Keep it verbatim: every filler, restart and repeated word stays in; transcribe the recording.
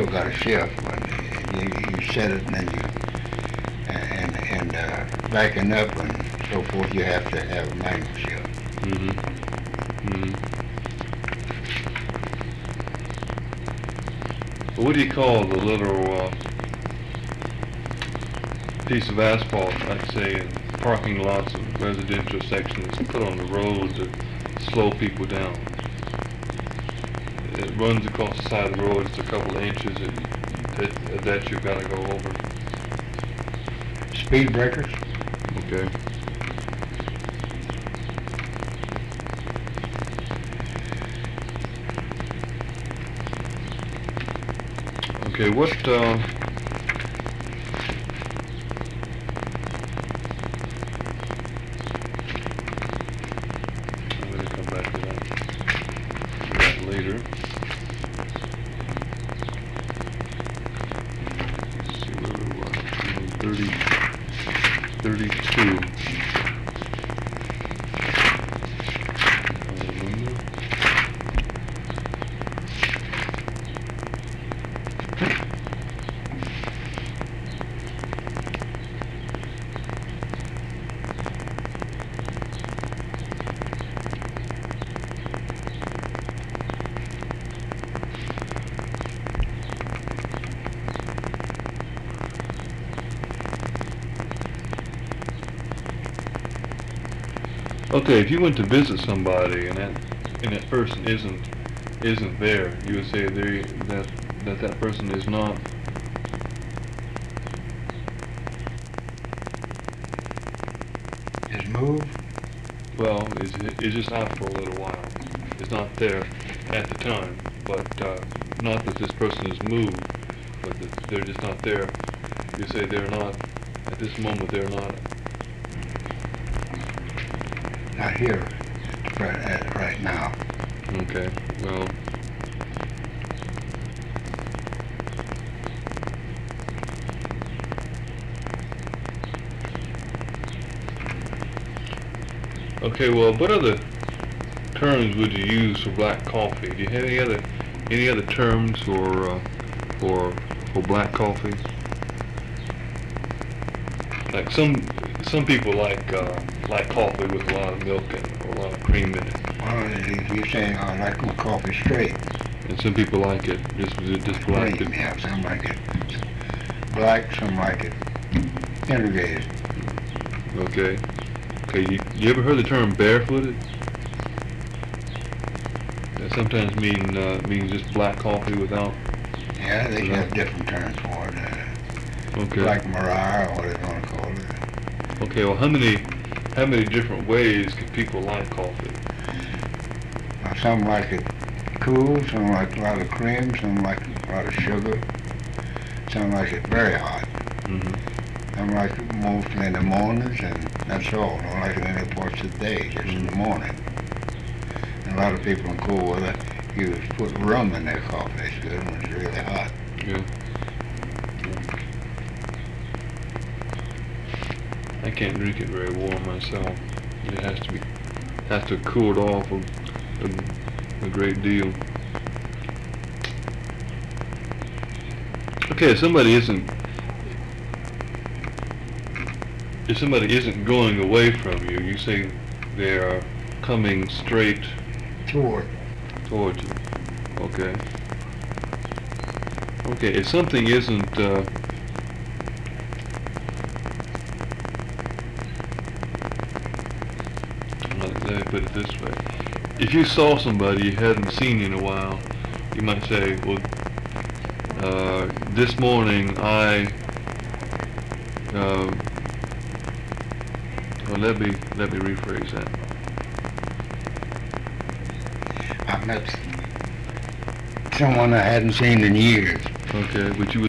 got a shift, but you, you set it and then you, and, and uh, backing up and so forth, you have to have a manual shift. Mm-hmm. Mm-hmm. What do you call the little uh, piece of asphalt, like say in parking lots and residential sections, put on the road to slow people down? It runs across the side of the road. It's a couple of inches that, that, that you've got to go over. Speed breakers? Okay. Okay, what, uh, I'm going to come back to that, that later. Let's see where we were. thirty, thirty-two. Okay, if you went to visit somebody and that and that person isn't isn't there, you would say they that that that person is not Is moved? well is is just out for a little while. It's not there at the time, but uh, not that this person is moved, but that they're just not there. You say they're not at this moment. They're not. Not here, right, at, right now. Okay. Well. Okay, well, what other terms would you use for black coffee? Do you have any other any other terms for uh, for for black coffee? Like some some people like uh, like coffee with a lot of milk and or a lot of cream in it, Well, you're saying I like my coffee straight. and some people like it just just black. Cream, yeah, some like it black, some like it integrated. Okay. Okay. You, you ever heard the term barefooted? That sometimes mean uh, means just black coffee without. Yeah, they Yeah. have different terms for it. Uh, Okay. Black Mariah, or what they're gonna call it. Okay. Well, how many how many different ways can people like coffee? Now, some like it cool, some like a lot of cream, some like a lot of sugar, some like it very hot. Mm-hmm. Some like it mostly in the mornings, and that's all. Don't like it any parts of the day, just in the morning. And a lot of people in cool weather use put rum in their coffee. It's good when it's really hot. Yeah. I can't drink it very warm myself. It has to be has to cool it off a, a, a great deal. Okay, if somebody isn't if somebody isn't going away from you, you say they are coming straight Toward. towards you. Okay. Okay, if something isn't uh, let me put it this way. If you saw somebody you hadn't seen in a while, you might say, well, uh, this morning I, uh, well, let me, let me rephrase that. I met someone I hadn't seen in years. Okay, but you